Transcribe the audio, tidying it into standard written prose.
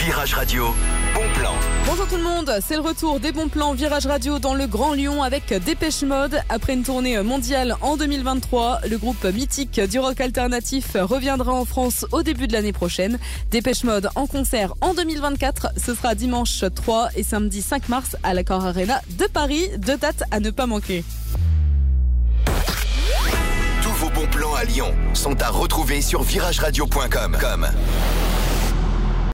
Virage Radio, bon plan. Bonjour tout le monde, c'est le retour des bons plans Virage Radio dans le Grand Lyon avec Dépêche Mode. Après une tournée mondiale en 2023, le groupe mythique du rock alternatif reviendra en France au début de l'année prochaine. Dépêche Mode en concert en 2024, ce sera dimanche 3 et samedi 5 mars à l'Accor Arena de Paris. 2 dates à ne pas manquer. Tous vos bons plans à Lyon sont à retrouver sur virageradio.com.